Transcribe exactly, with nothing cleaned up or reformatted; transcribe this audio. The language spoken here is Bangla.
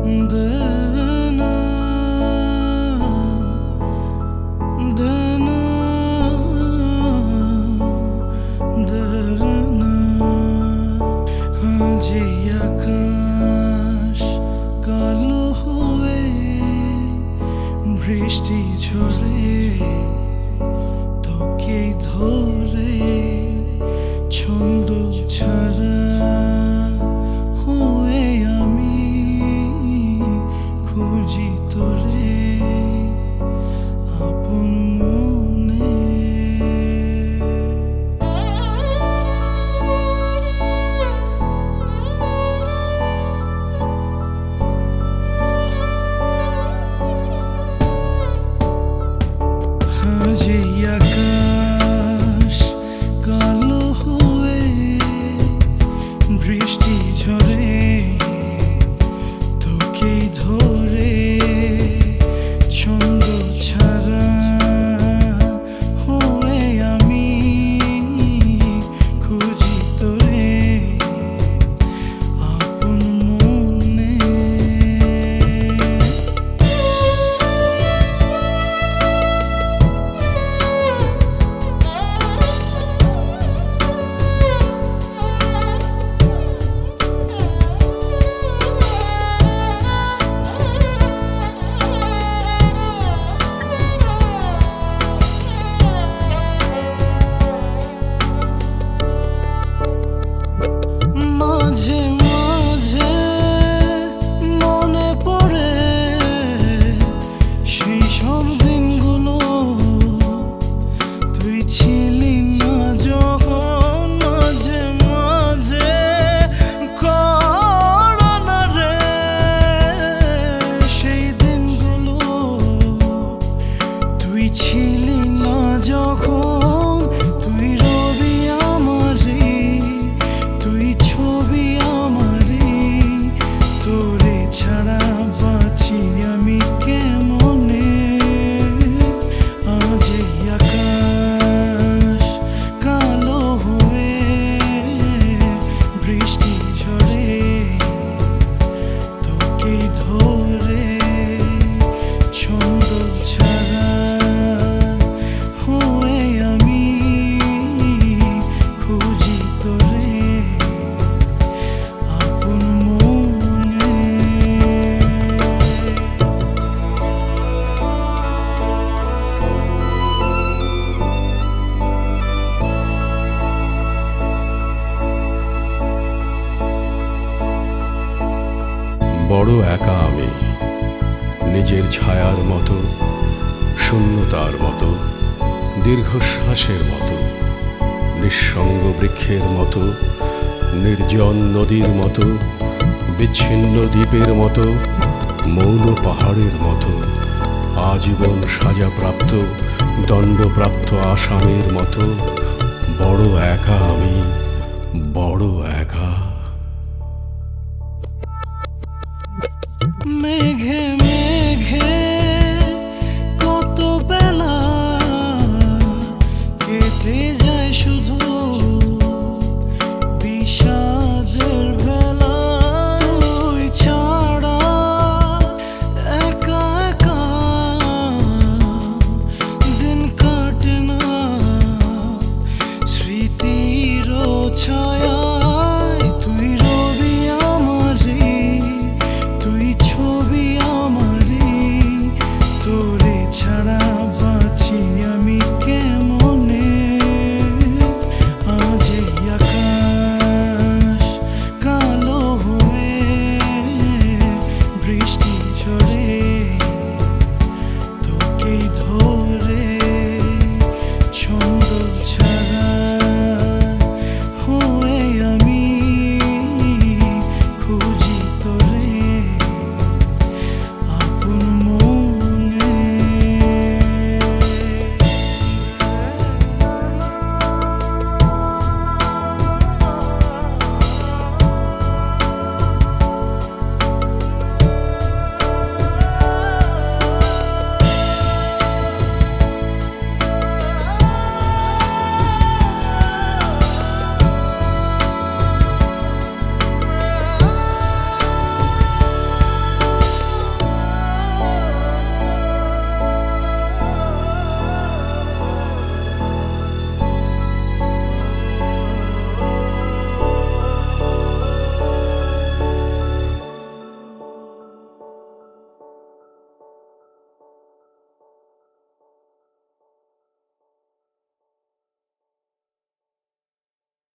বৃষ্টি ঝরে তোকে ধরে ছন্দ ছাড়া হয়ে আমি খুঁজি তোরে আপন মনে। যে আকাশ কালো হয়ে বৃষ্টি ঝরে তোকে ধরে ছন্দ ছাড়া হয়ে আমি খুঁজি তোরে আপন মনে। মাঝে মাঝে মনে পড়ে সেই সব দিনগুলো তুই ছিলি না যখন। মাঝে মাঝে করো না রে সেই দিনগুলো তুই ছিলি না যখন। তুই রবি আমারে তুই ছবি আমারে তোরে ছাড়া বাঁচি আমি কেমনে। আজ আকাশ কালো হয়ে বৃষ্টি ঝরে তোকে ধরে ছন্দ ছাড়া হয়ে আমি খুঁজি তোরে আপন মনে। বড় একা আমি, নিজের ছায়ার মতো, শূন্যতার মতো, দীর্ঘশ্বাসের মতো, নিঃসঙ্গ বৃক্ষের মতো, নির্জন নদীর মতো, বিচ্ছিন্ন দ্বীপের মতো, মৌন পাহাড়ের মতো, আজীবন সাজাপ্রাপ্ত দণ্ডপ্রাপ্ত আসামের মতো। বড় একা আমি, বড় একা। মেঘে